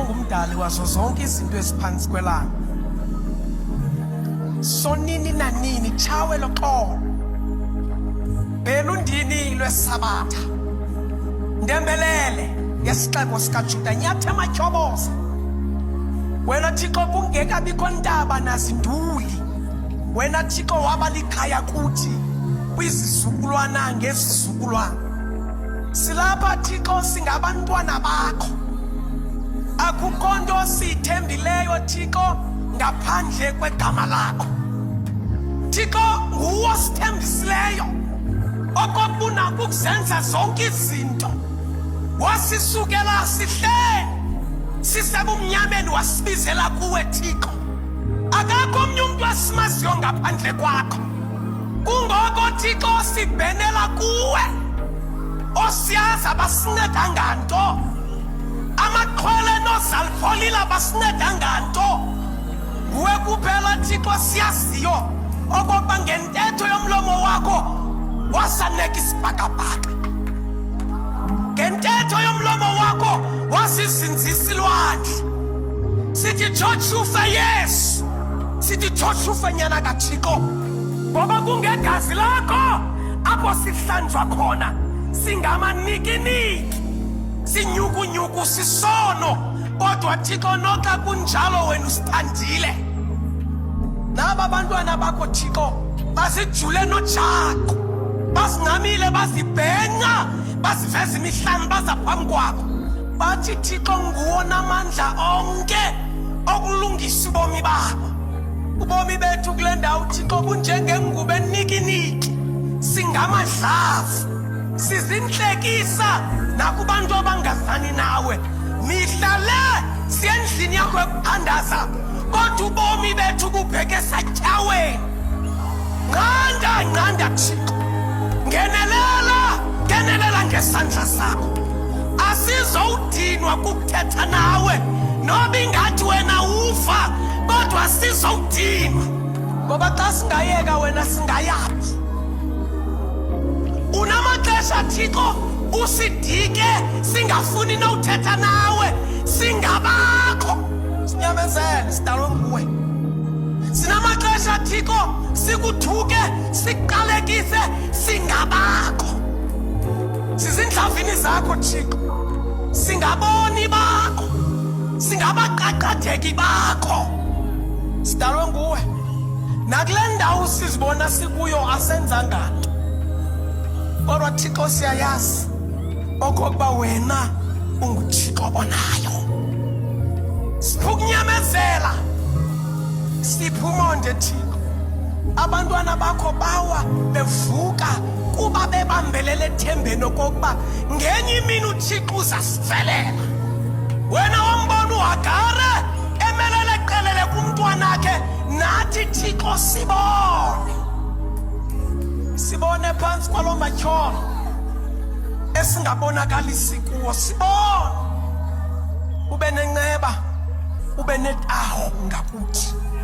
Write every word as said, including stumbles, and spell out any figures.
ungumdali wazo zonke izinto eziphansi kwelanga. Sonini nanini chawe loxolo. Bhela undini lwesabatha. Ndembelele yesixeko sikaJuda nyathe matyhoboza. Wena Thixo kungekabikho ntaba nazinduli. Wena Thixo waba likhaya kuthi kwizizukulwana ngezizukulwana. Silapha Thixo singabantwana bakho. Akukho nto siyithembileyo Thixo ngaphandle kwegama lakho. Thixo nguwe osithembisileyo okokubuna ukuzenza zonke izinto. Wasisukela sihle sisebumnyameni wasibizela kuwe Thixo. Akakho omnye umuntu asimaziyo ngaphandle kwakho. Kungoko Thixo sibhenela kuwe osiyazi abasinceda nganto. Amaqhwele nozalipholile basinceda nganto. Nguwe kuphela Thixo siyaziyo okokuba ngentetho yomlomo wakho wasanika isibhakabhaka. Ngentetho yomlomo wakho wasizinzisa ilwandle. Sithi Joshua Yesu, sithi Joshua nyana kaThixo, ngoba kungegazi lakho apho sihlanjwa khona singamanikiniki, sinyukunyuku sisono. Kodwa Thixo noxa kunjalo wena usithandile. Naba bantwana bakho Thixo basijule nojaqo, basingamile bazibhenca, basiveza imihlanu baza phambi kwakho. Bathi Thixo nguwe namandla onke okulungisa ubomi babo. Ubomi bethu kule ndawo Thixo bunjengengubo enikiniki, singamadlavu, sizinhlekisa nakubantu abangazani nawe. Mihla le siyendlini yakho ekuphandaza, kodwa ubomi bethu kubheke satyaweni. Nqanda nqanda Thixo, ngenelela ngenelela ngesandla sakho. Asizowudinwa kukuthetha nawe noba ingathi wena ufa, kodwa asizowudinwa ngoba xa singayeka wena singayaphi. Unamaxesha Thixo usidike singafuni nowuthetha nawe, singabakho. Sinyamezele sidalwe nguwe. Sinamaxesha Thixo sikuthuke siqalekise singabakho. Sizindlavini zakho Thixo, singaboni bakho, singabaqaqatheki bakho. Sidalwe nguwe. Nakule ndawo sizibona sikuyo asenzanga nto, kodwa Thixo siyayazi okokuba wena unguThixo onayo. Siphukunyamezela siphumonde Thixo. Abantwana bakho bawa bevuka kuba bebambelele ethembeni okokuba ngenye imini uThixo uzasivelela. Wena wombona uHagare emelele eqelele kumntwana wakhe, nathi Thixo sibone. Sibone phansi kwalo matyholo esingabonakalisi kuwo. Sibone ube nenceba, ube netaho ngakuthi.